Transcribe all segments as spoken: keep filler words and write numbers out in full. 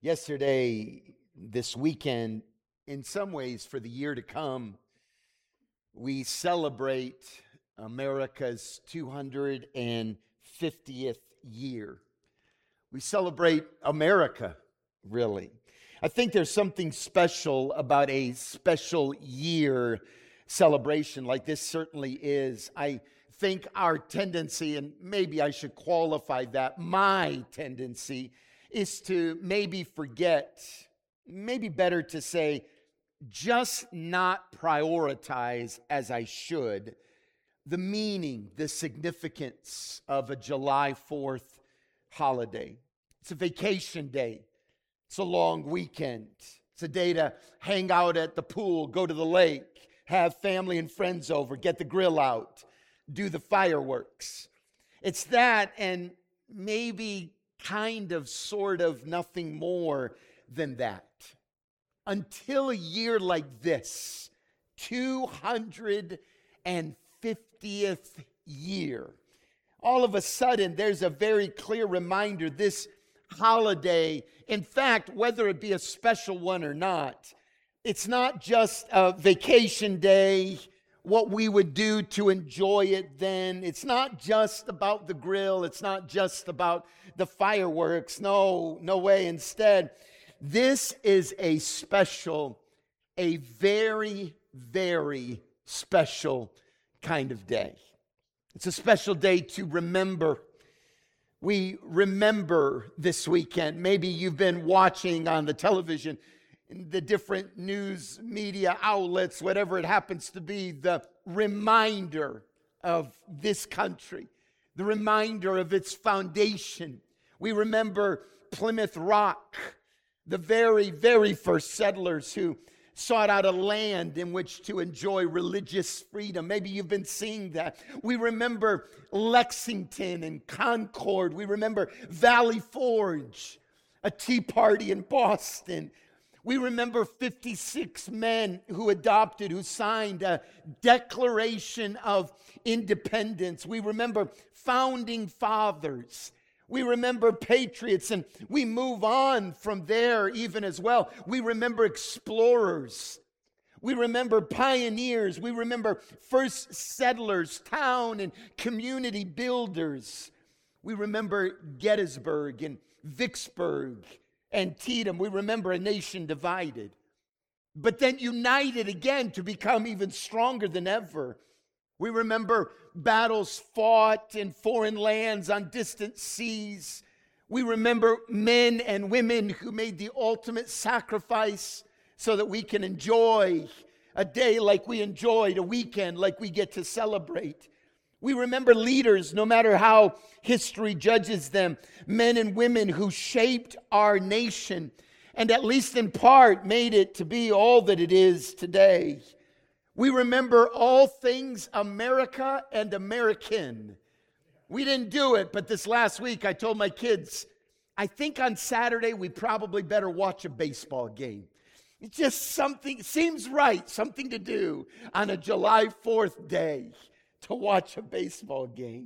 Yesterday, this weekend, in some ways for the year to come, we celebrate America's two hundred fiftieth year. We celebrate America, really. I think there's something special about a special year celebration like this certainly is. I think our tendency, and maybe I should qualify that, my tendency is to maybe forget, maybe better to say, just not prioritize as I should the meaning, the significance of a July fourth holiday. It's a vacation day. It's a long weekend. It's a day to hang out at the pool, go to the lake, have family and friends over, get the grill out, do the fireworks. It's that and maybe kind of, sort of, nothing more than that. Until a year like this, two hundred fiftieth year, all of a sudden there's a very clear reminder this holiday, in fact, whether it be a special one or not, it's not just a vacation day, what we would do to enjoy it then. It's not just about the grill. It's not just about the fireworks. No, no way. Instead, this is a special, a very, very special kind of day. It's a special day to remember. We remember this weekend. Maybe you've been watching on the television, the different news media outlets, whatever it happens to be, the reminder of this country, the reminder of its foundation. We remember Plymouth Rock, the very, very first settlers who sought out a land in which to enjoy religious freedom. Maybe you've been seeing that. We remember Lexington and Concord. We remember Valley Forge, a Tea Party in Boston. We remember fifty-six men who adopted, who signed a Declaration of Independence. We remember founding fathers. We remember patriots, and we move on from there even as well. We remember explorers. We remember pioneers. We remember first settlers, town and community builders. We remember Gettysburg and Vicksburg, Antietam. We remember a nation divided, but then united again to become even stronger than ever. We remember battles fought in foreign lands on distant seas. We remember men and women who made the ultimate sacrifice so that we can enjoy a day like we enjoyed, a weekend like we get to celebrate. We remember leaders, no matter how history judges them, men and women who shaped our nation and at least in part made it to be all that it is today. We remember all things America and American. We didn't do it, but this last week I told my kids, I think on Saturday we probably better watch a baseball game. It's just something, seems right, something to do on a July fourth day, to watch a baseball game.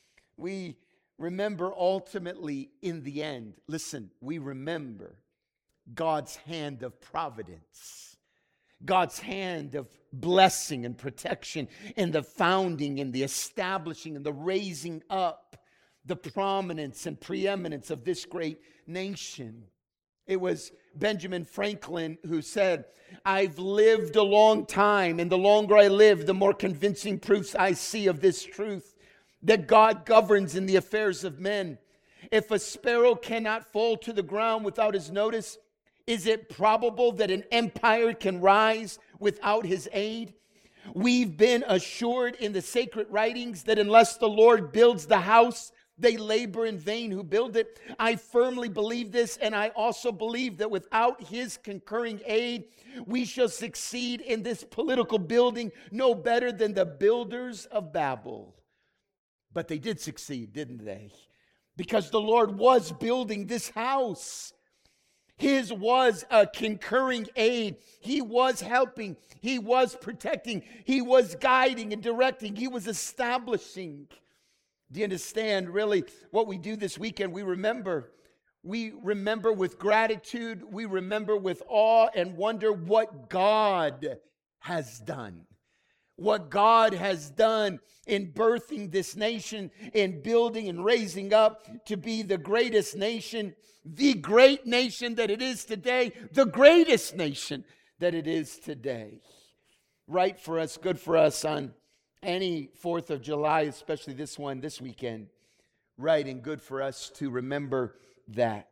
We remember ultimately in the end, listen, we remember God's hand of providence, God's hand of blessing and protection in the founding and the establishing and the raising up, the prominence and preeminence of this great nation. It was Benjamin Franklin who said, I've lived a long time, and the longer I live, the more convincing proofs I see of this truth, that God governs in the affairs of men. If a sparrow cannot fall to the ground without his notice, is it probable that an empire can rise without his aid? We've been assured in the sacred writings that unless the Lord builds the house, they labor in vain who build it. I firmly believe this, and I also believe that without his concurring aid, we shall succeed in this political building no better than the builders of Babel. But they did succeed, didn't they? Because the Lord was building this house. His was a concurring aid. He was helping. He was protecting. He was guiding and directing. He was establishing. Do you understand really what we do this weekend? We remember We remember with gratitude. We remember with awe and wonder what God has done. What God has done in birthing this nation, in building and raising up to be the greatest nation, the great nation that it is today, the greatest nation that it is today. Right for us, good for us on any fourth of July, especially this one, this weekend. Right and good for us to remember that.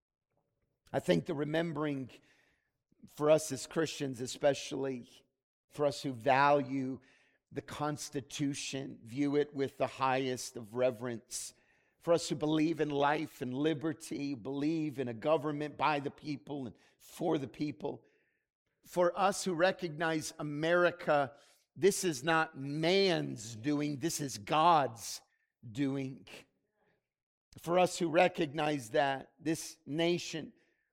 I think the remembering for us as Christians, especially for us who value the Constitution, view it with the highest of reverence, for us who believe in life and liberty, believe in a government by the people and for the people, for us who recognize America, this is not man's doing, this is God's doing. For us who recognize that this nation,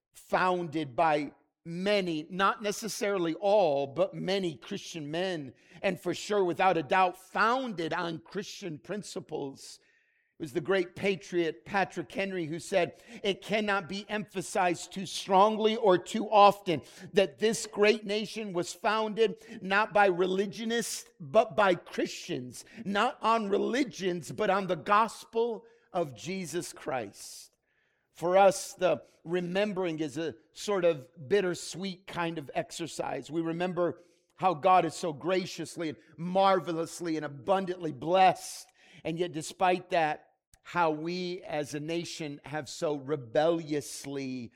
founded by many, not necessarily all, but many Christian men, and for sure, without a doubt, founded on Christian principles. It was the great patriot Patrick Henry who said, it cannot be emphasized too strongly or too often that this great nation was founded not by religionists, but by Christians, not on religions, but on the gospel of Jesus Christ. For us, the remembering is a sort of bittersweet kind of exercise. We remember how God is so graciously and marvelously and abundantly blessed. And yet, despite that, how we as a nation have so rebelliously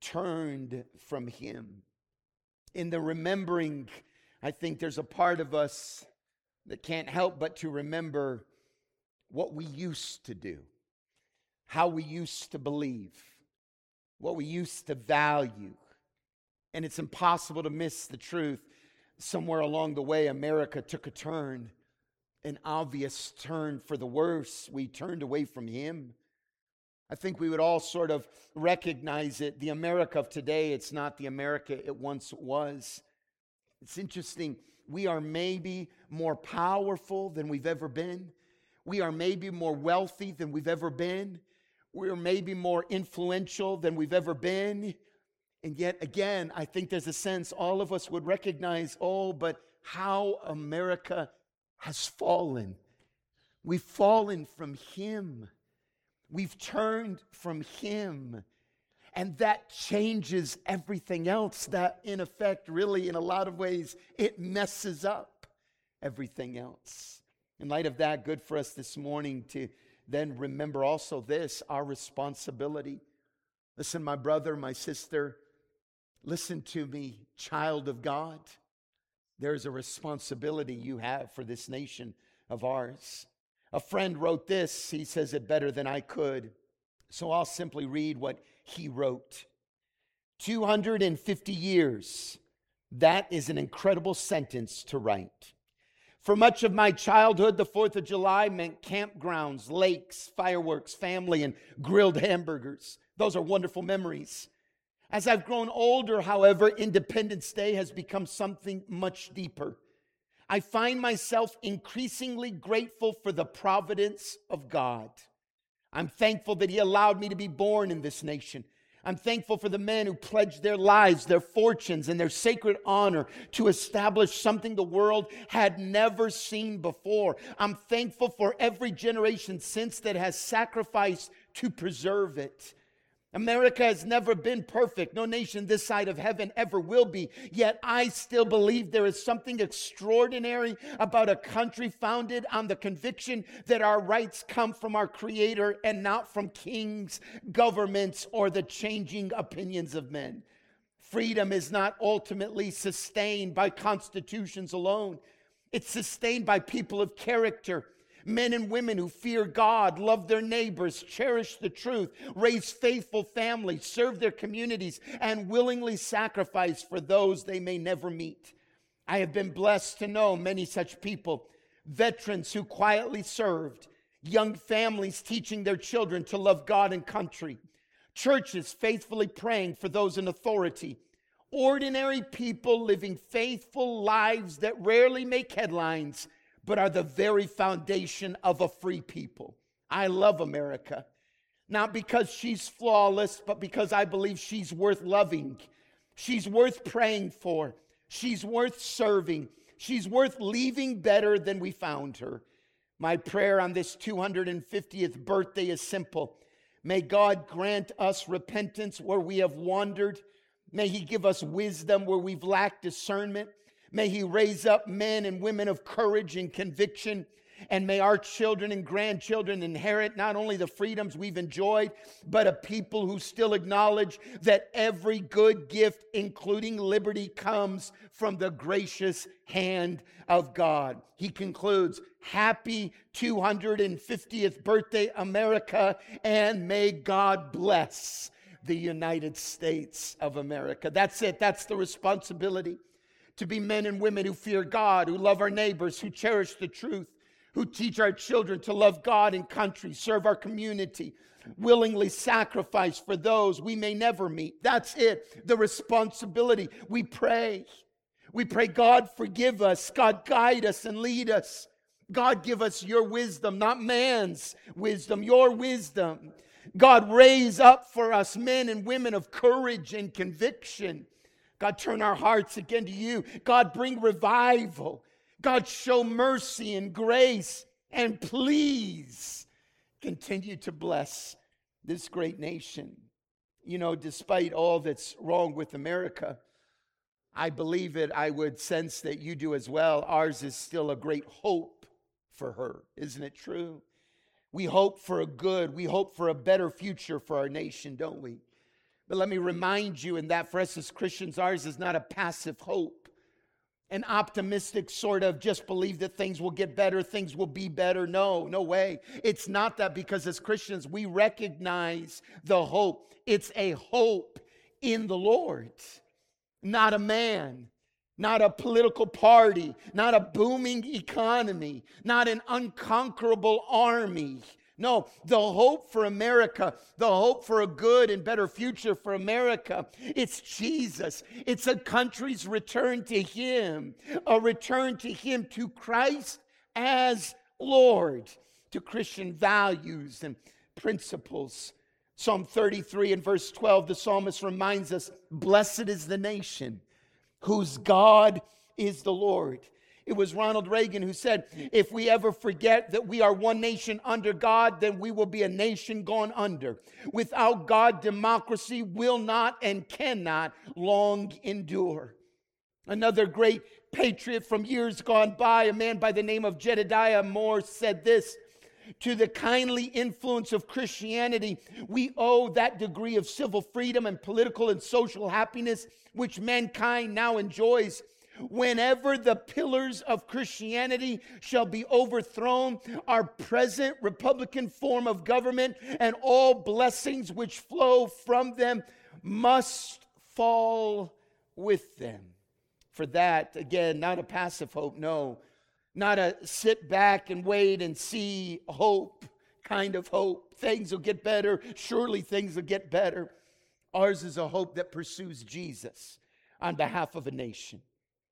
turned from Him. In the remembering, I think there's a part of us that can't help but to remember what we used to do, how we used to believe, what we used to value. And it's impossible to miss the truth. Somewhere along the way, America took a turn, an obvious turn for the worse. We turned away from Him. I think we would all sort of recognize it. The America of today, it's not the America it once was. It's interesting. We are maybe more powerful than we've ever been. We are maybe more wealthy than we've ever been. We're maybe more influential than we've ever been. And yet again, I think there's a sense all of us would recognize, oh, but how America has fallen. We've fallen from Him. We've turned from Him. And that changes everything else. That, in effect, really, in a lot of ways, it messes up everything else. In light of that, good for us this morning to then remember also this, our responsibility. Listen, my brother, my sister, listen to me, child of God. There's a responsibility you have for this nation of ours. A friend wrote this. He says it better than I could. So I'll simply read what he wrote. two hundred fifty years. That is an incredible sentence to write. For much of my childhood, the fourth of July meant campgrounds, lakes, fireworks, family, and grilled hamburgers. Those are wonderful memories. As I've grown older, however, Independence Day has become something much deeper. I find myself increasingly grateful for the providence of God. I'm thankful that He allowed me to be born in this nation. I'm thankful for the men who pledged their lives, their fortunes, and their sacred honor to establish something the world had never seen before. I'm thankful for every generation since that has sacrificed to preserve it. America has never been perfect. No nation this side of heaven ever will be. Yet I still believe there is something extraordinary about a country founded on the conviction that our rights come from our Creator and not from kings, governments, or the changing opinions of men. Freedom is not ultimately sustained by constitutions alone. It's sustained by people of character. Men and women who fear God, love their neighbors, cherish the truth, raise faithful families, serve their communities, and willingly sacrifice for those they may never meet. I have been blessed to know many such people, veterans who quietly served, young families teaching their children to love God and country, churches faithfully praying for those in authority, ordinary people living faithful lives that rarely make headlines, but are the very foundation of a free people. I love America. Not because she's flawless, but because I believe she's worth loving. She's worth praying for. She's worth serving. She's worth leaving better than we found her. My prayer on this two hundred fiftieth birthday is simple. May God grant us repentance where we have wandered. May He give us wisdom where we've lacked discernment. May He raise up men and women of courage and conviction. And may our children and grandchildren inherit not only the freedoms we've enjoyed, but a people who still acknowledge that every good gift, including liberty, comes from the gracious hand of God. He concludes, happy two hundred fiftieth birthday, America, and may God bless the United States of America. That's it. That's the responsibility. To be men and women who fear God, who love our neighbors, who cherish the truth, who teach our children to love God and country, serve our community, willingly sacrifice for those we may never meet. That's it, the responsibility. We pray. We pray, God, forgive us. God, guide us and lead us. God, give us your wisdom, not man's wisdom, your wisdom. God, raise up for us men and women of courage and conviction. God, turn our hearts again to you. God, bring revival. God, show mercy and grace, and please continue to bless this great nation. You know, despite all that's wrong with America, I believe it, I would sense that you do as well. Ours is still a great hope for her. Isn't it true? We hope for a good, we hope for a better future for our nation, don't we? But let me remind you in that for us as Christians, ours is not a passive hope. An optimistic sort of just believe that things will get better, things will be better. No, no way. It's not that, because as Christians, we recognize the hope. It's a hope in the Lord, not a man, not a political party, not a booming economy, not an unconquerable army. No, the hope for America, the hope for a good and better future for America, it's Jesus. It's a country's return to Him, a return to Him, to Christ as Lord, to Christian values and principles. Psalm thirty-three and verse twelve, the psalmist reminds us, blessed is the nation whose God is the Lord. It was Ronald Reagan who said, if we ever forget that we are one nation under God, then we will be a nation gone under. Without God, democracy will not and cannot long endure. Another great patriot from years gone by, a man by the name of Jedediah Moore, said this, to the kindly influence of Christianity, we owe that degree of civil freedom and political and social happiness which mankind now enjoys. Whenever the pillars of Christianity shall be overthrown, our present Republican form of government and all blessings which flow from them must fall with them. For that, again, not a passive hope, no. Not a sit back and wait and see hope kind of hope. Things will get better. Surely things will get better. Ours is a hope that pursues Jesus on behalf of a nation.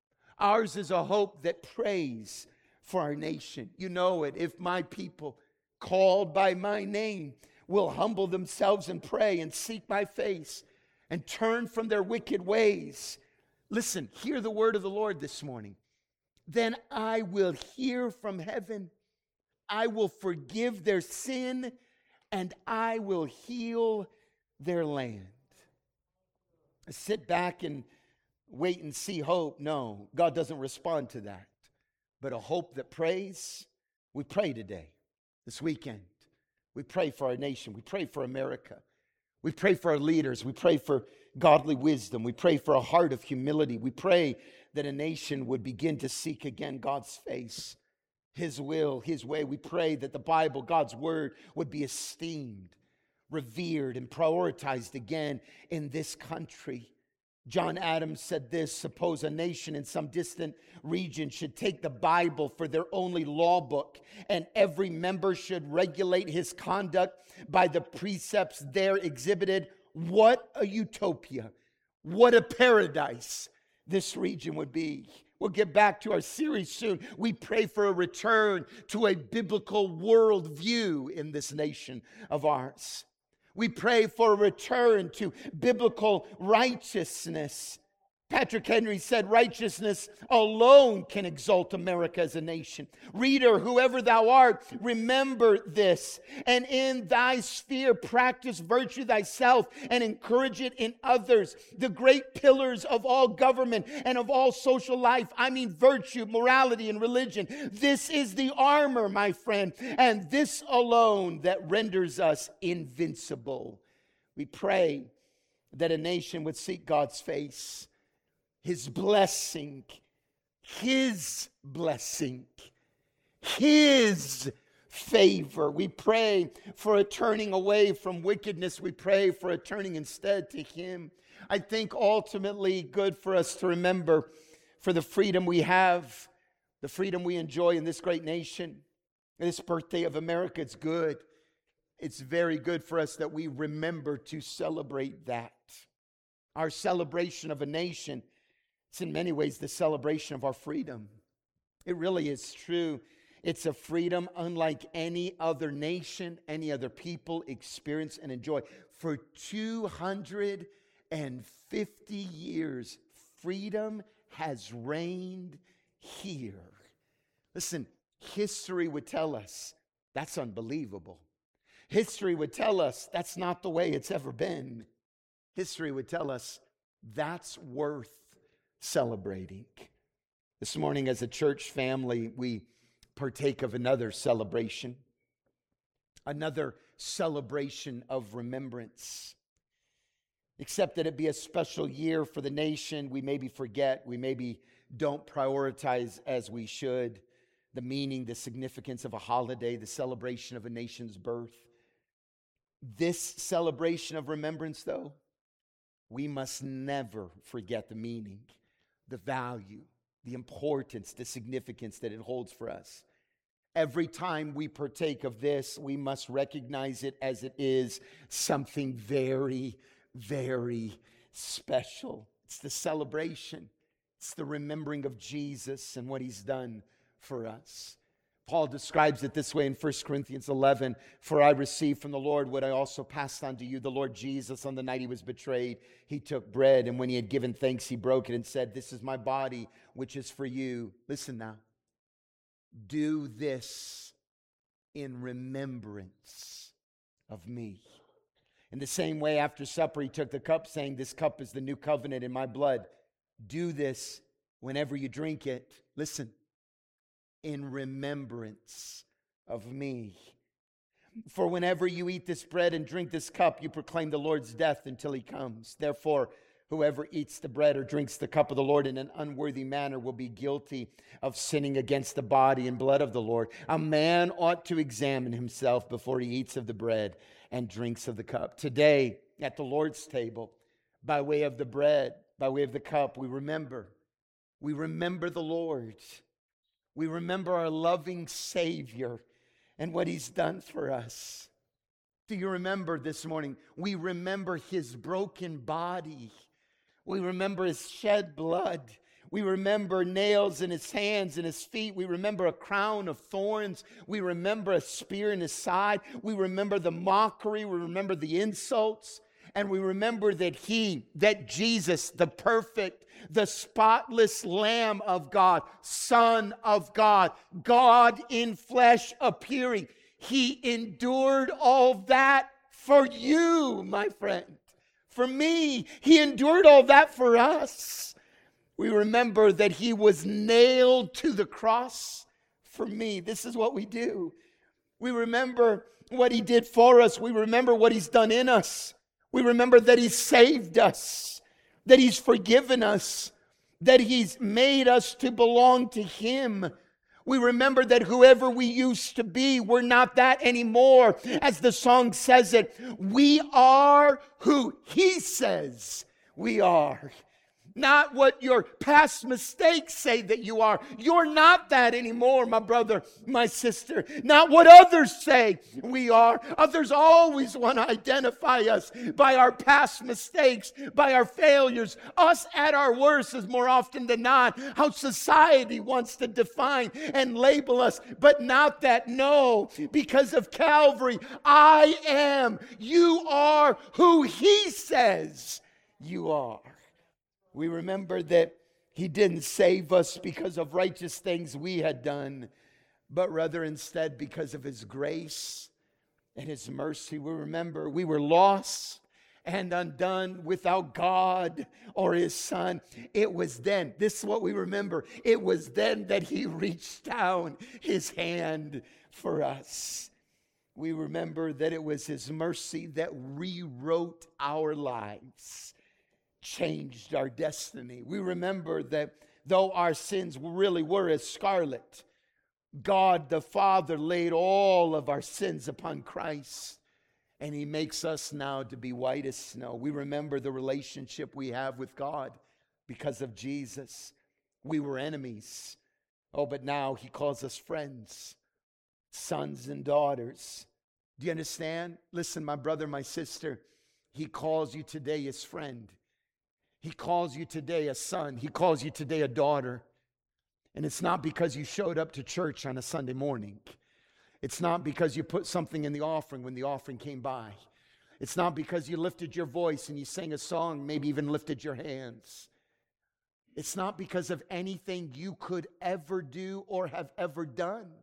Ours is a hope that prays for our nation. You know it. If my people called by my name will humble themselves and pray and seek my face and turn from their wicked ways. Listen, hear the word of the Lord this morning. Then I will hear from heaven. I will forgive their sin and I will heal their land. Sit back and wait and see hope. No, God doesn't respond to that. But a hope that prays, we pray today, this weekend. We pray for our nation. We pray for America. We pray for our leaders. We pray for godly wisdom. We pray for a heart of humility. We pray that a nation would begin to seek again God's face, His will, His way. We pray that the Bible, God's word, would be esteemed, revered, and prioritized again in this country. John Adams said this, suppose a nation in some distant region should take the Bible for their only law book, and every member should regulate his conduct by the precepts there exhibited. What a utopia. What a paradise this region would be. We'll get back to our series soon. We pray for a return to a biblical worldview in this nation of ours. We pray for a return to biblical righteousness. Patrick Henry said, righteousness alone can exalt America as a nation. Reader, whoever thou art, remember this, and in thy sphere practice virtue thyself and encourage it in others. The great pillars of all government and of all social life, I mean virtue, morality, and religion. This is the armor, my friend, and this alone that renders us invincible. We pray that a nation would seek God's face, His blessing, His blessing, His favor. We pray for a turning away from wickedness. We pray for a turning instead to Him. I think ultimately good for us to remember for the freedom we have, the freedom we enjoy in this great nation. This birthday of America, it's good. It's very good for us that we remember to celebrate that. Our celebration of a nation, it's in many ways the celebration of our freedom. It really is true. It's a freedom unlike any other nation, any other people experience and enjoy. For two hundred fifty years, freedom has reigned here. Listen, history would tell us that's unbelievable. History would tell us that's not the way it's ever been. History would tell us that's worth celebrating. This morning as a church family, we partake of another celebration, another celebration of remembrance. Except that it be a special year for the nation, we maybe forget, we maybe don't prioritize as we should the meaning, the significance of a holiday, the celebration of a nation's birth. This celebration of remembrance, though, we must never forget the meaning, the value, the importance, the significance that it holds for us. Every time we partake of this, we must recognize it as it is something very, very special. It's the celebration. It's the remembering of Jesus and what He's done for us. Paul describes it this way in First Corinthians eleven, for I received from the Lord what I also passed on to you. The Lord Jesus, on the night He was betrayed, He took bread, and when He had given thanks, He broke it and said, this is my body, which is for you. Listen now. Do this in remembrance of me. In the same way, after supper, He took the cup, saying, this cup is the new covenant in my blood. Do this whenever you drink it. Listen. In remembrance of me. For whenever you eat this bread and drink this cup, you proclaim the Lord's death until He comes. Therefore, whoever eats the bread or drinks the cup of the Lord in an unworthy manner will be guilty of sinning against the body and blood of the Lord. A man ought to examine himself before he eats of the bread and drinks of the cup. Today, at the Lord's table, by way of the bread, by way of the cup, we remember. We remember the Lord. We remember our loving Savior and what He's done for us. Do you remember this morning? We remember His broken body. We remember His shed blood. We remember nails in His hands and His feet. We remember a crown of thorns. We remember a spear in His side. We remember the mockery. We remember the insults. And we remember that He, that Jesus, the perfect, the spotless Lamb of God, Son of God, God in flesh appearing, He endured all that for you, my friend. For me, He endured all that for us. We remember that He was nailed to the cross for me. This is what we do. We remember what He did for us. We remember what He's done in us. We remember that He saved us, that He's forgiven us, that He's made us to belong to Him. We remember that whoever we used to be, we're not that anymore. As the song says it, we are who He says we are. not what your past mistakes say that you are. You're not that anymore, my brother, my sister. Not what others say we are. Others always want to identify us by our past mistakes, by our failures. Us at our worst is more often than not how society wants to define and label us, but not that. No, because of Calvary, I am, you are who He says you are. We remember that He didn't save us because of righteous things we had done, but rather instead because of His grace and His mercy. We remember we were lost and undone without God or His Son. It was then, this is what we remember, it was then that He reached down His hand for us. We remember that it was His mercy that rewrote our lives, changed our destiny. We remember that though our sins really were as scarlet, God the Father laid all of our sins upon Christ, and He makes us now to be white as snow. We remember the relationship we have with God because of Jesus. We were enemies. Oh, but now He calls us friends, sons and daughters. Do you understand? Listen, my brother, my sister, He calls you today His friend. He calls you today a son. He calls you today a daughter. And it's not because you showed up to church on a Sunday morning. It's not because you put something in the offering when the offering came by. It's not because you lifted your voice and you sang a song, maybe even lifted your hands. It's not because of anything you could ever do or have ever done.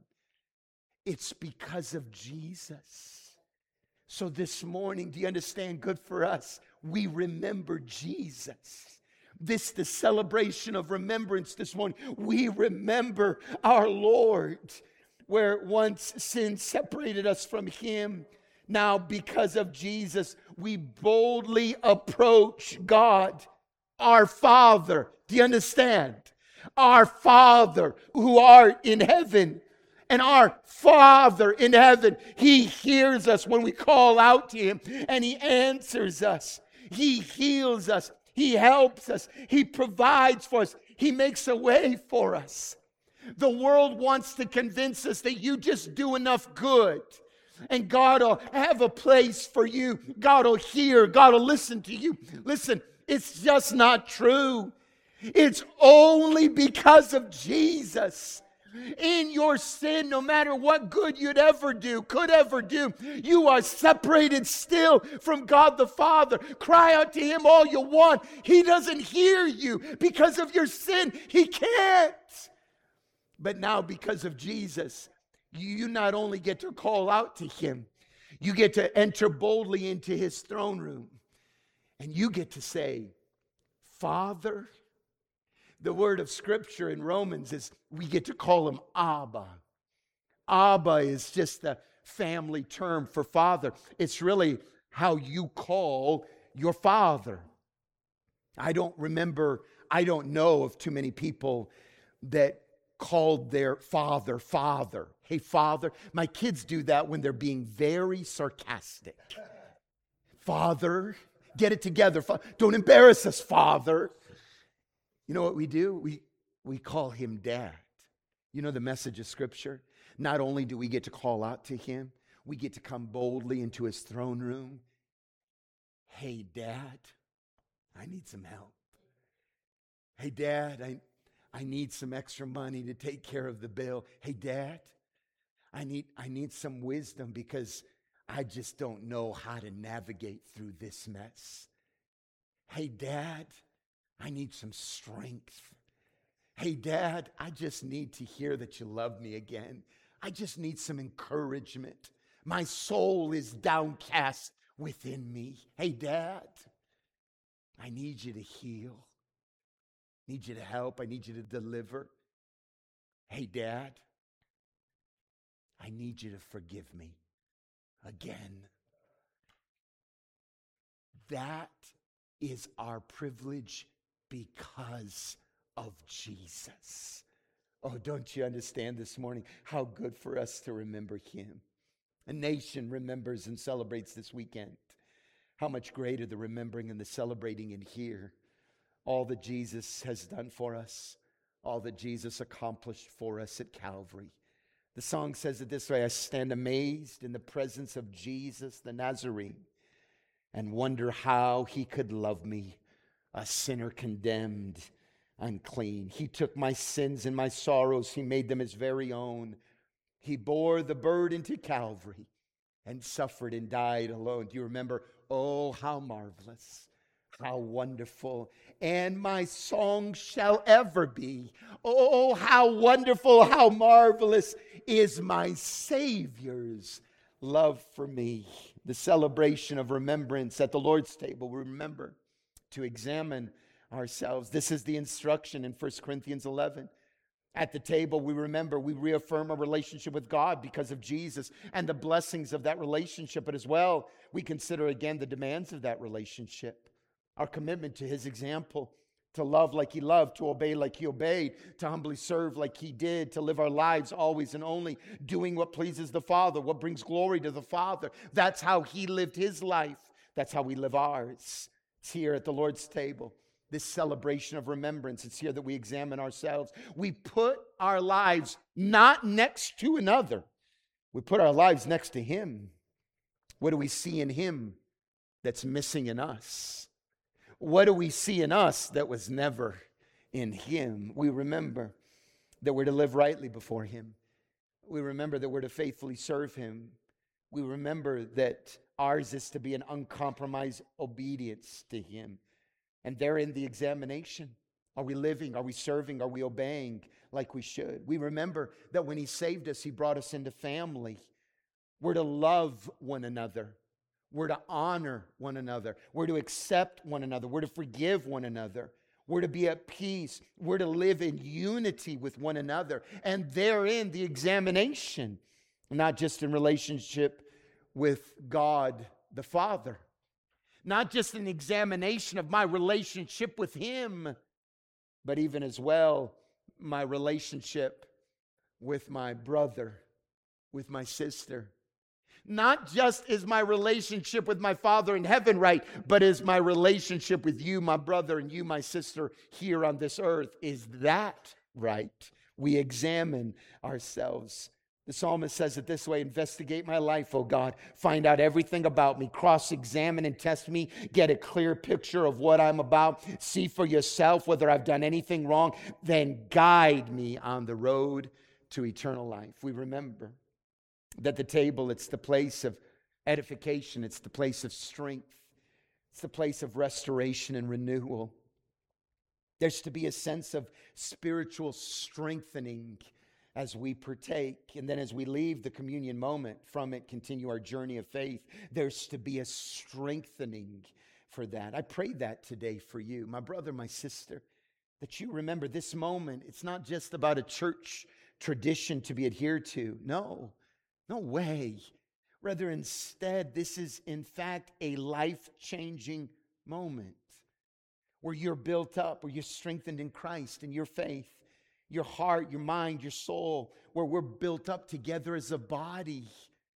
It's because of Jesus. So this morning, do you understand? Good for us. We remember Jesus. This, the celebration of remembrance this morning. We remember our Lord, where once sin separated us from Him. Now, because of Jesus, we boldly approach God, our Father. Do you understand? Our Father who art in heaven. And our Father in heaven, He hears us when we call out to Him, and He answers us. He heals us. He helps us. He provides for us. He makes a way for us. The world wants to convince us that you just do enough good, and God will have a place for you. God will hear. God will listen to you. Listen, it's just not true. It's only because of Jesus. In your sin, no matter what good you'd ever do, could ever do, you are separated still from God the Father. Cry out to Him all you want. He doesn't hear you because of your sin. He can't. But now, because of Jesus, you not only get to call out to Him, you get to enter boldly into His throne room. And you get to say, Father. The word of Scripture in Romans is we get to call Him Abba. Abba is just a family term for father. It's really how you call your father. I don't remember, I don't know of too many people that called their father, father. Hey, father. My kids do that when they're being very sarcastic. Father, get it together. Don't embarrass us, Father. You know what we do? We, we call Him Dad. You know the message of Scripture? Not only do we get to call out to Him, we get to come boldly into His throne room. Hey, Dad, I need some help. Hey, Dad, I, I need some extra money to take care of the bill. Hey, Dad, I need, I need some wisdom because I just don't know how to navigate through this mess. Hey, Dad, I need some strength. Hey, Dad, I just need to hear that you love me again. I just need some encouragement. My soul is downcast within me. Hey, Dad, I need you to heal. I need you to help. I need you to deliver. Hey, Dad, I need you to forgive me again. That is our privilege because of Jesus. Oh, don't you understand this morning how good for us to remember Him? A nation remembers and celebrates this weekend. How much greater the remembering and the celebrating in here all that Jesus has done for us, all that Jesus accomplished for us at Calvary. The song says it this way: I stand amazed in the presence of Jesus the Nazarene and wonder how he could love me, a sinner condemned, unclean. He took my sins and my sorrows. He made them his very own. He bore the burden to Calvary and suffered and died alone. Do you remember? Oh, how marvelous, how wonderful, and my song shall ever be. Oh, how wonderful, how marvelous is my Savior's love for me. The celebration of remembrance at the Lord's table, we remember to examine ourselves. This is the instruction in First Corinthians eleven. At the table, we remember, we reaffirm our relationship with God because of Jesus and the blessings of that relationship. But as well, we consider again the demands of that relationship. Our commitment to his example, to love like he loved, to obey like he obeyed, to humbly serve like he did, to live our lives always and only doing what pleases the Father, what brings glory to the Father. That's how he lived his life. That's how we live ours. It's here at the Lord's table, this celebration of remembrance. It's here that we examine ourselves. We put our lives not next to another. We put our lives next to him. What do we see in him that's missing in us? What do we see in us that was never in him? We remember that we're to live rightly before him. We remember that we're to faithfully serve him. We remember that ours is to be an uncompromised obedience to him. And therein the examination. Are we living? Are we serving? Are we obeying like we should? We remember that when he saved us, he brought us into family. We're to love one another. We're to honor one another. We're to accept one another. We're to forgive one another. We're to be at peace. We're to live in unity with one another. And therein the examination, not just in relationship with God the Father, not just an examination of my relationship with him, but even as well my relationship with my brother, with my sister. Not just is my relationship with my Father in heaven right, but is my relationship with you, my brother, and you, my sister, here on this earth. Is that right? We examine ourselves. The psalmist says it this way: investigate my life, O God. Find out everything about me. Cross-examine and test me. Get a clear picture of what I'm about. See for yourself whether I've done anything wrong. Then guide me on the road to eternal life. We remember that the table, it's the place of edification. It's the place of strength. It's the place of restoration and renewal. There's to be a sense of spiritual strengthening as we partake. And then as we leave the communion moment, from it continue our journey of faith. There's to be a strengthening for that. I pray that today for you, my brother, my sister, that you remember this moment. It's not just about a church tradition to be adhered to. No. No way. Rather, instead, this is in fact a life-changing moment where you're built up, where you're strengthened in Christ and your faith, your heart, your mind, your soul, where we're built up together as a body,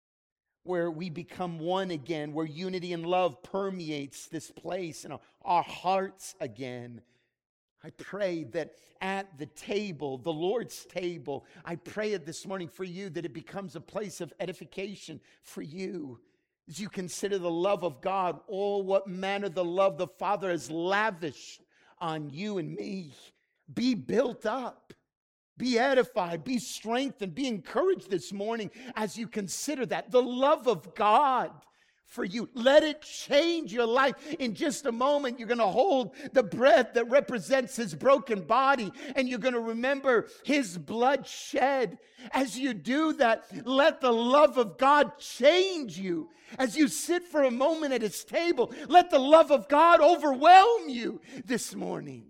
where we become one again, where unity and love permeates this place and our hearts again. I pray that at the table, the Lord's table, I pray it this morning for you that it becomes a place of edification for you. As you consider the love of God, oh, what manner the love the Father has lavished on you and me. Be built up, be edified, be strengthened, be encouraged this morning as you consider that. The love of God for you. Let it change your life. In just a moment, you're going to hold the bread that represents his broken body, and you're going to remember his blood shed. As you do that, let the love of God change you. As you sit for a moment at his table, let the love of God overwhelm you this morning.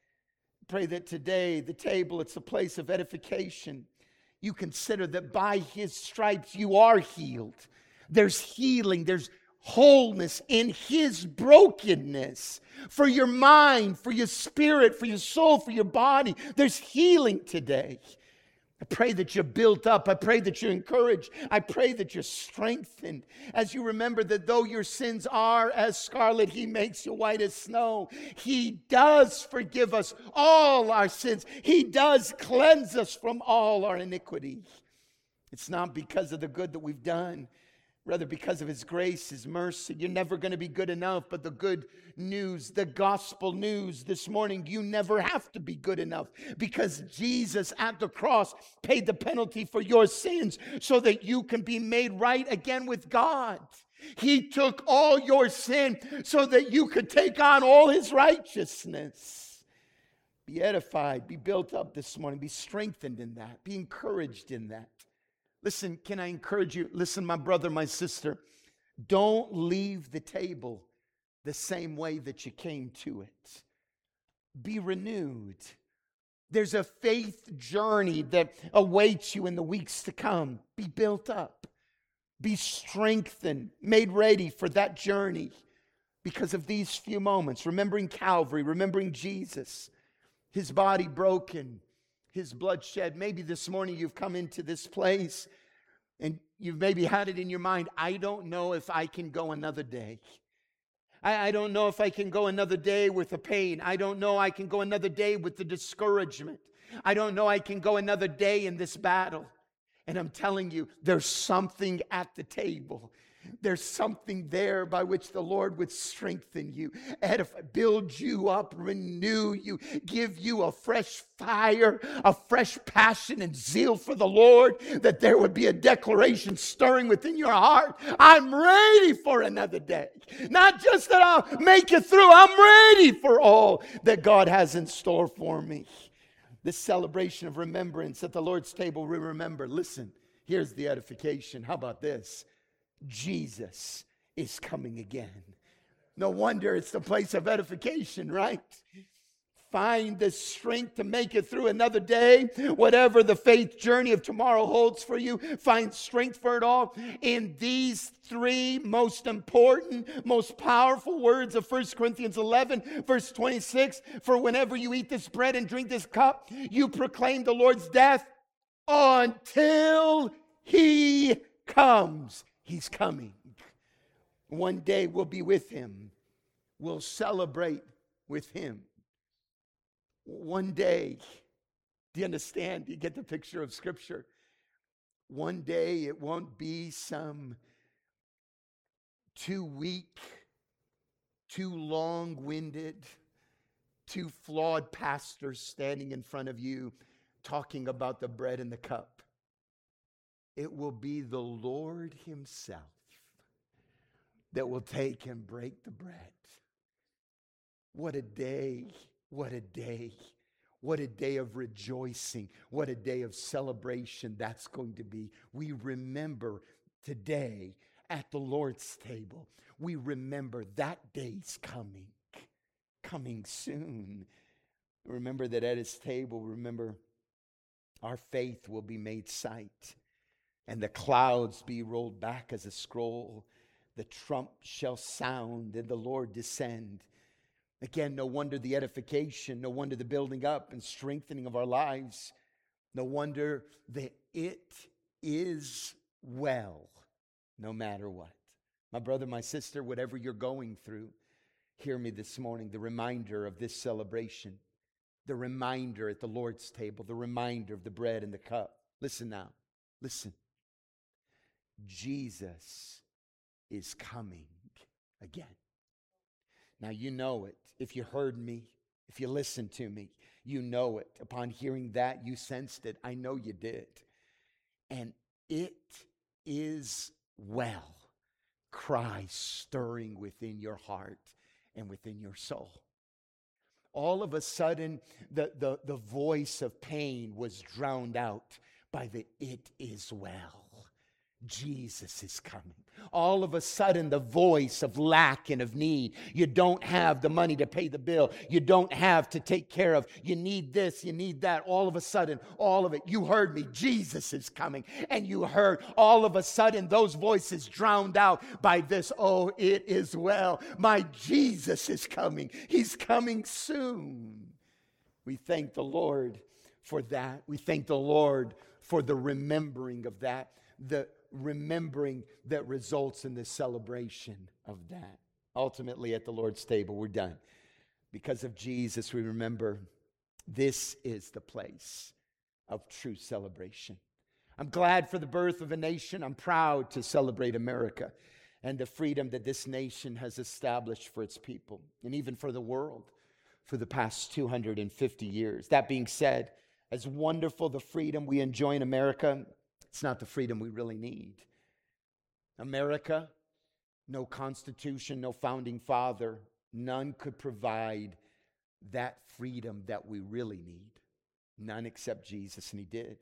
Pray that today, the table, it's a place of edification. You consider that by his stripes you are healed. There's healing, there's wholeness in his brokenness. For your mind, for your spirit, for your soul, for your body, there's healing today. I pray that you're built up. I pray that you're encouraged. I pray that you're strengthened. As you remember that though your sins are as scarlet, he makes you white as snow. He does forgive us all our sins. He does cleanse us from all our iniquity. It's not because of the good that we've done, rather because of his grace, his mercy. You're never going to be good enough, but the good news, the gospel news this morning, you never have to be good enough, because Jesus at the cross paid the penalty for your sins so that you can be made right again with God. He took all your sin so that you could take on all his righteousness. Be edified, be built up this morning, be strengthened in that, be encouraged in that. Listen, can I encourage you? Listen, my brother, my sister, don't leave the table the same way that you came to it. Be renewed. There's a faith journey that awaits you in the weeks to come. Be built up. Be strengthened, made ready for that journey because of these few moments. Remembering Calvary, remembering Jesus, his body broken, his blood shed. Maybe this morning you've come into this place and you've maybe had it in your mind, I don't know if I can go another day. I, I don't know if I can go another day with the pain. I don't know I can go another day with the discouragement. I don't know I can go another day in this battle. And I'm telling you, there's something at the table. There's something there by which the Lord would strengthen you, edify, build you up, renew you, give you a fresh fire, a fresh passion and zeal for the Lord, that there would be a declaration stirring within your heart. I'm ready for another day. Not just that I'll make it through, I'm ready for all that God has in store for me. This celebration of remembrance at the Lord's table, we remember. Listen, here's the edification. How about this? Jesus is coming again. No wonder it's the place of edification, right? Find the strength to make it through another day. Whatever the faith journey of tomorrow holds for you, find strength for it all in these three most important, most powerful words of First Corinthians eleven, verse twenty-six. For whenever you eat this bread and drink this cup, you proclaim the Lord's death until he comes. He's coming. One day we'll be with him. We'll celebrate with him. One day, do you understand? Do you get the picture of Scripture? One day it won't be some too weak, too long-winded, too flawed pastor standing in front of you talking about the bread and the cup. It will be the Lord himself that will take and break the bread. What a day, what a day, what a day of rejoicing, what a day of celebration that's going to be. We remember today at the Lord's table, we remember that day's coming, coming soon. Remember that at his table, remember our faith will be made sight. And the clouds be rolled back as a scroll. The trump shall sound and the Lord descend. Again, no wonder the edification, no wonder the building up and strengthening of our lives. No wonder that it is well, no matter what. My brother, my sister, whatever you're going through, hear me this morning, the reminder of this celebration, the reminder at the Lord's table, the reminder of the bread and the cup. Listen now, listen. Jesus is coming again. Now you know it. If you heard me, if you listened to me, you know it. Upon hearing that, you sensed it. I know you did. And it is well. Cry stirring within your heart and within your soul. All of a sudden, the, the, the voice of pain was drowned out by the "it is well." Jesus is coming. All of a sudden, the voice of lack and of need. You don't have the money to pay the bill. You don't have to take care of. You need this, you need that. All of a sudden, all of it. You heard me. Jesus is coming. And you heard all of a sudden those voices drowned out by this, "Oh, it is well. My Jesus is coming. He's coming soon." We thank the Lord for that. We thank the Lord for the remembering of that, the remembering that results in the celebration of that. Ultimately, at the Lord's table, we're done. Because of Jesus, we remember this is the place of true celebration. I'm glad for the birth of a nation. I'm proud to celebrate America and the freedom that this nation has established for its people and even for the world for the past two hundred fifty years. That being said, as wonderful the freedom we enjoy in America, it's not the freedom we really need. America, no Constitution, no founding father, none could provide that freedom that we really need. None except Jesus, and he did.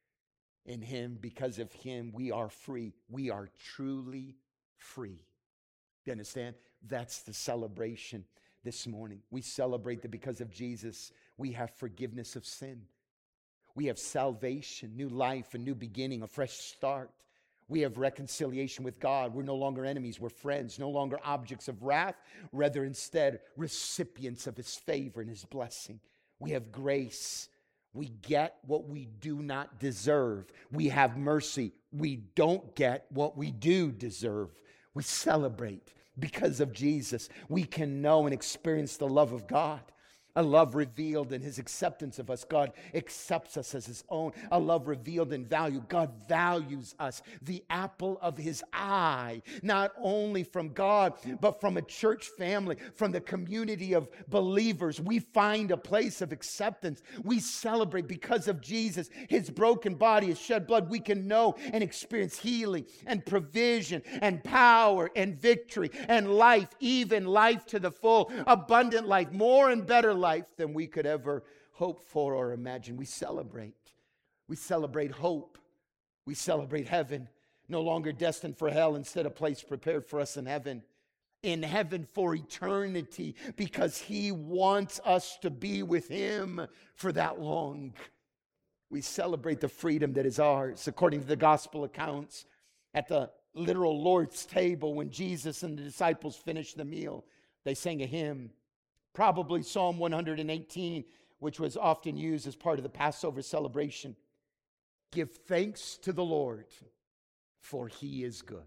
In him, because of him, we are free. We are truly free. You understand? That's the celebration this morning. We celebrate that because of Jesus, we have forgiveness of sin. We have salvation, new life, a new beginning, a fresh start. We have reconciliation with God. We're no longer enemies. We're friends, no longer objects of wrath, rather instead recipients of his favor and his blessing. We have grace. We get what we do not deserve. We have mercy. We don't get what we do deserve. We celebrate because of Jesus. We can know and experience the love of God. A love revealed in his acceptance of us. God accepts us as his own. A love revealed in value. God values us. The apple of his eye. Not only from God, but from a church family, from the community of believers. We find a place of acceptance. We celebrate because of Jesus. His broken body, his shed blood. We can know and experience healing and provision and power and victory and life. Even life to the full. Abundant life. More and better life. life than we could ever hope for or imagine. We celebrate. We celebrate hope. We celebrate heaven, no longer destined for hell, instead a place prepared for us in heaven. In heaven for eternity, because he wants us to be with him for that long. We celebrate the freedom that is ours, according to the gospel accounts. At the literal Lord's table, when Jesus and the disciples finished the meal, they sang a hymn. Probably Psalm one hundred eighteen, which was often used as part of the Passover celebration. Give thanks to the Lord, for he is good.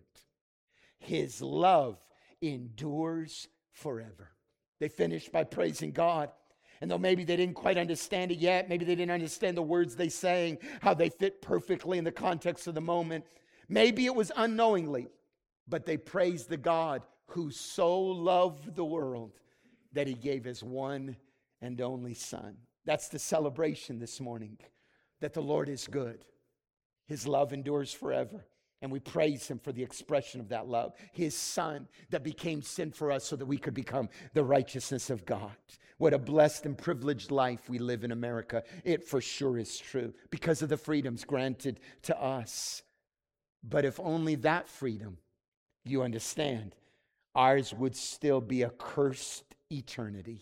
His love endures forever. They finished by praising God. And though maybe they didn't quite understand it yet, maybe they didn't understand the words they sang, how they fit perfectly in the context of the moment, maybe it was unknowingly, but they praised the God who so loved the world that he gave his one and only Son. That's the celebration this morning, that the Lord is good. His love endures forever. And we praise him for the expression of that love. His Son that became sin for us so that we could become the righteousness of God. What a blessed and privileged life we live in America. It for sure is true because of the freedoms granted to us. But if only that freedom, you understand, ours would still be a cursed eternity,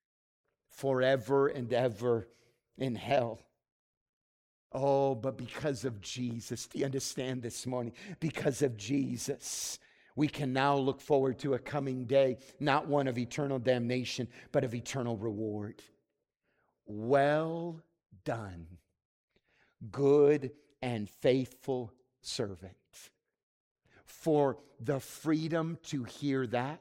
forever and ever in hell. Oh, but because of Jesus, do you understand this morning? Because of Jesus, we can now look forward to a coming day, not one of eternal damnation, but of eternal reward. Well done, good and faithful servant. For the freedom to hear that,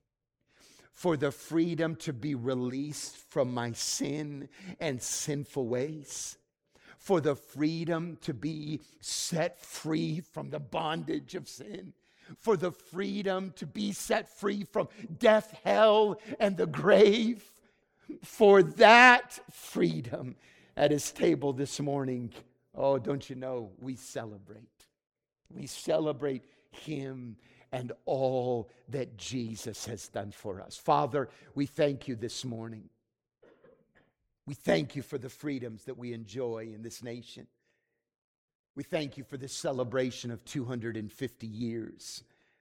for the freedom to be released from my sin and sinful ways, for the freedom to be set free from the bondage of sin, for the freedom to be set free from death, hell, and the grave, for that freedom at his table this morning. Oh, don't you know, we celebrate. We celebrate him and all that Jesus has done for us. Father, we thank you this morning. We thank you for the freedoms that we enjoy in this nation. We thank you for this celebration of two hundred fifty years.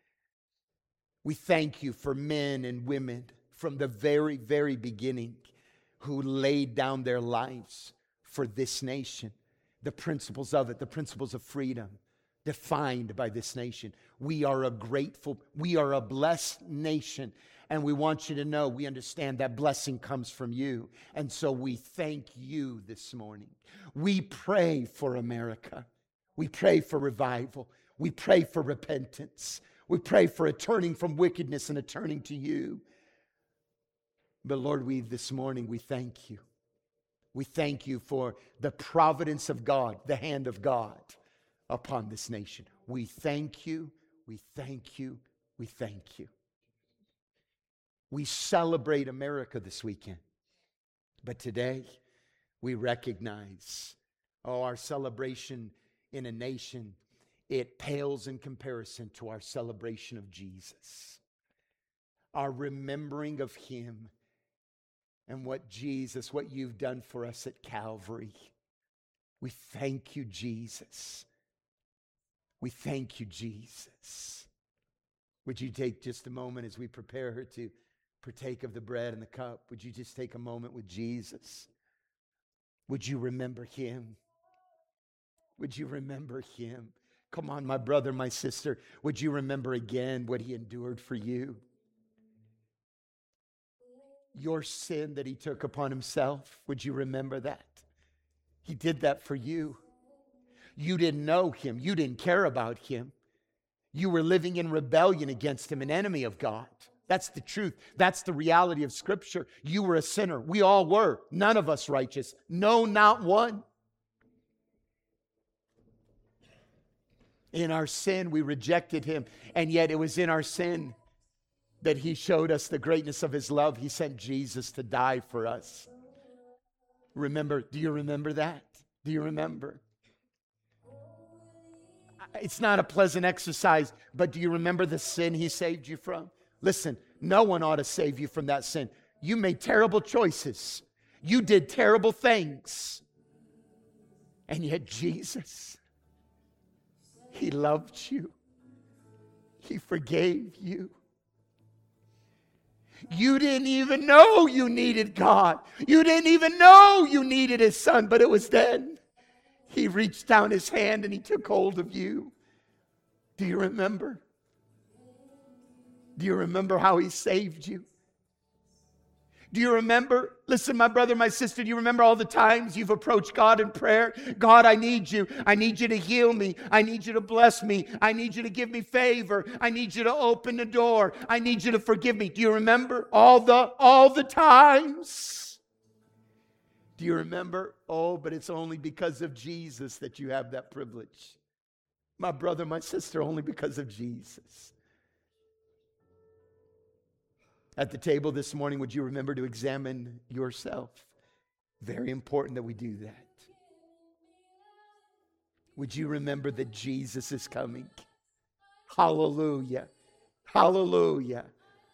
We thank you for men and women from the very, very beginning who laid down their lives for this nation. The principles of it, the principles of freedom, defined by this nation. We are a grateful, we are a blessed nation, And we want you to know we understand that blessing comes from you. And so we thank you this morning. We pray for America. We pray for revival. We pray for repentance. We pray for a turning from wickedness and a turning to you. But Lord, we this morning, we thank you. We thank you for the providence of God, the hand of God upon this nation. We thank you. We thank you. We thank you. We celebrate America this weekend. But today, we recognize, oh, our celebration in a nation, it pales in comparison to our celebration of Jesus. Our remembering of Him and what Jesus, what you've done for us at Calvary. We thank you, Jesus. We thank you, Jesus. Would you take just a moment as we prepare her to partake of the bread and the cup? Would you just take a moment with Jesus? Would you remember Him? Would you remember Him? Come on, my brother, my sister. Would you remember again what He endured for you? Your sin that He took upon Himself. Would you remember that? He did that for you. You didn't know Him. You didn't care about Him. You were living in rebellion against Him, an enemy of God. That's the truth. That's the reality of Scripture. You were a sinner. We all were. None of us righteous. No, not one. In our sin, we rejected Him. And yet it was in our sin that He showed us the greatness of His love. He sent Jesus to die for us. Remember, do you remember that? Do you remember? It's not a pleasant exercise, but do you remember the sin He saved you from? Listen, no one ought to save you from that sin. You made terrible choices. You did terrible things. And yet Jesus, He loved you. He forgave you. You didn't even know you needed God. You didn't even know you needed His Son, but it was then He reached down His hand and He took hold of you. Do you remember? Do you remember how He saved you? Do you remember? Listen, my brother, my sister, do you remember all the times you've approached God in prayer? God, I need you. I need you to heal me. I need you to bless me. I need you to give me favor. I need you to open the door. I need you to forgive me. Do you remember all the, all the times? Do you remember? Oh, but it's only because of Jesus that you have that privilege. My brother, my sister, only because of Jesus. At the table this morning, would you remember to examine yourself? Very important that we do that. Would you remember that Jesus is coming? Hallelujah. Hallelujah.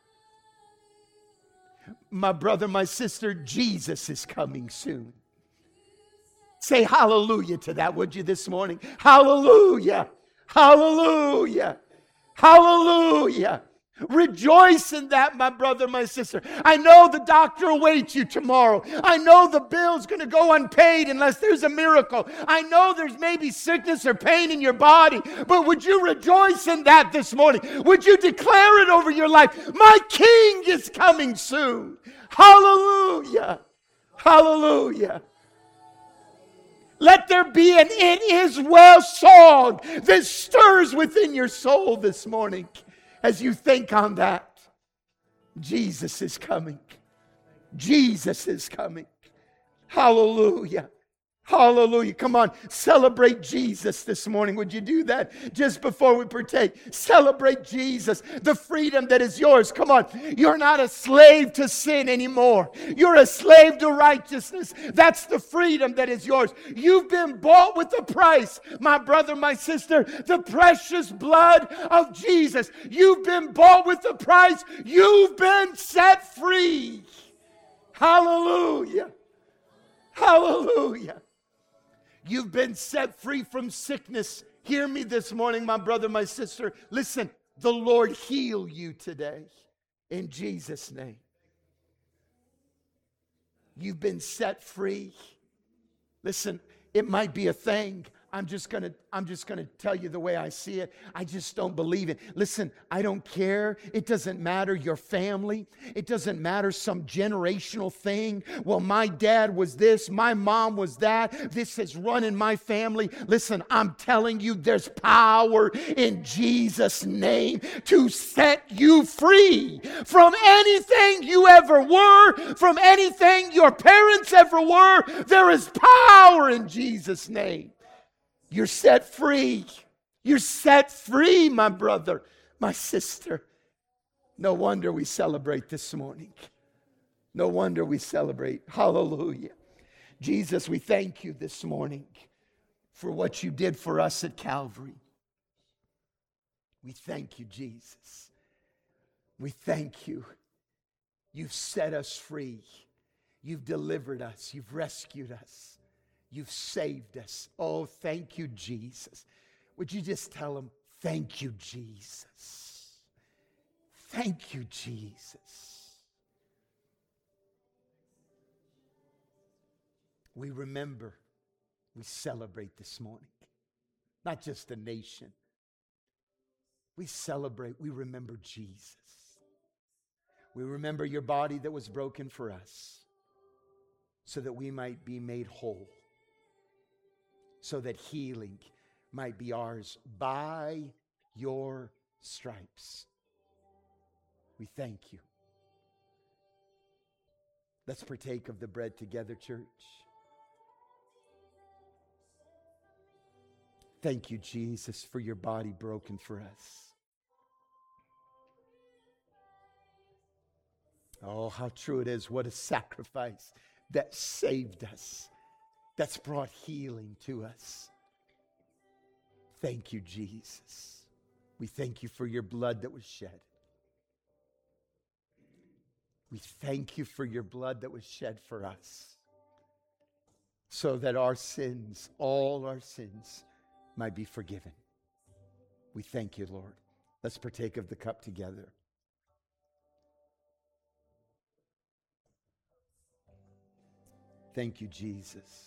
My brother, my sister, Jesus is coming soon. Say hallelujah to that, would you, this morning? Hallelujah. Hallelujah. Hallelujah. Rejoice in that, my brother, my sister. I know the doctor awaits you tomorrow. I know the bill's going to go unpaid unless there's a miracle. I know there's maybe sickness or pain in your body. But would you rejoice in that this morning? Would you declare it over your life? My King is coming soon. Hallelujah. Hallelujah. Let there be an "It is well" song that stirs within your soul this morning. As you think on that, Jesus is coming. Jesus is coming. Hallelujah. Hallelujah. Come on, celebrate Jesus this morning. Would you do that just before we partake? Celebrate Jesus, the freedom that is yours. Come on, you're not a slave to sin anymore. You're a slave to righteousness. That's the freedom that is yours. You've been bought with a price, my brother, my sister, the precious blood of Jesus. You've been bought with a price. You've been set free. Hallelujah. Hallelujah. You've been set free from sickness. Hear me this morning, my brother, my sister. Listen, the Lord heal you today in Jesus' name. You've been set free. Listen, it might be a thing. I'm just gonna, I'm just gonna tell you the way I see it. I just don't believe it. Listen, I don't care. It doesn't matter your family. It doesn't matter some generational thing. Well, my dad was this, my mom was that. This has run in my family. Listen, I'm telling you, there's power in Jesus' name to set you free from anything you ever were, from anything your parents ever were. There is power in Jesus' name. You're set free. You're set free, my brother, my sister. No wonder we celebrate this morning. No wonder we celebrate. Hallelujah. Jesus, we thank you this morning for what you did for us at Calvary. We thank you, Jesus. We thank you. You've set us free. You've delivered us. You've rescued us. You've saved us. Oh, thank you, Jesus. Would you just tell him, thank you, Jesus. Thank you, Jesus. We remember, we celebrate this morning. Not just a nation. We celebrate, we remember Jesus. We remember your body that was broken for us so that we might be made whole. So that healing might be ours by your stripes. We thank you. Let's partake of the bread together, church. Thank you, Jesus, for your body broken for us. Oh, how true it is. What a sacrifice that saved us. That's brought healing to us. Thank you, Jesus. We thank you for your blood that was shed. We thank you for your blood that was shed for us, so that our sins, all our sins, might be forgiven. We thank you, Lord. Let's partake of the cup together. Thank you, Jesus.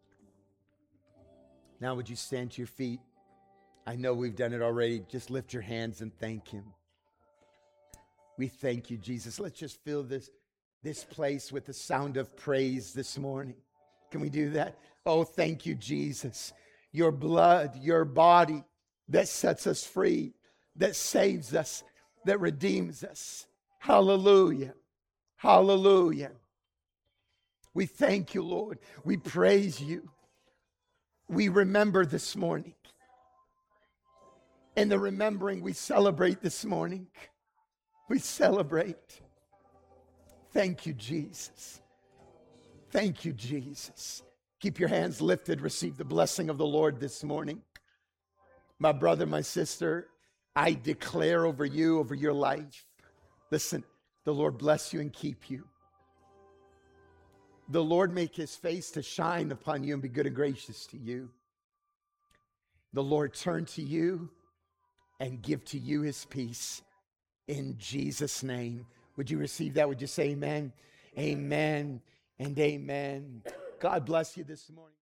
Now would you stand to your feet? I know we've done it already. Just lift your hands and thank him. We thank you, Jesus. Let's just fill this, this place with the sound of praise this morning. Can we do that? Oh, thank you, Jesus. Your blood, your body that sets us free, that saves us, that redeems us. Hallelujah. Hallelujah. We thank you, Lord. We praise you. We remember this morning. In the remembering, we celebrate this morning. We celebrate. Thank you, Jesus. Thank you, Jesus. Keep your hands lifted. Receive the blessing of the Lord this morning. My brother, my sister, I declare over you, over your life. Listen, the Lord bless you and keep you. The Lord make his face to shine upon you and be good and gracious to you. The Lord turn to you and give to you his peace in Jesus' name. Would you receive that? Would you say amen? Amen and amen. God bless you this morning.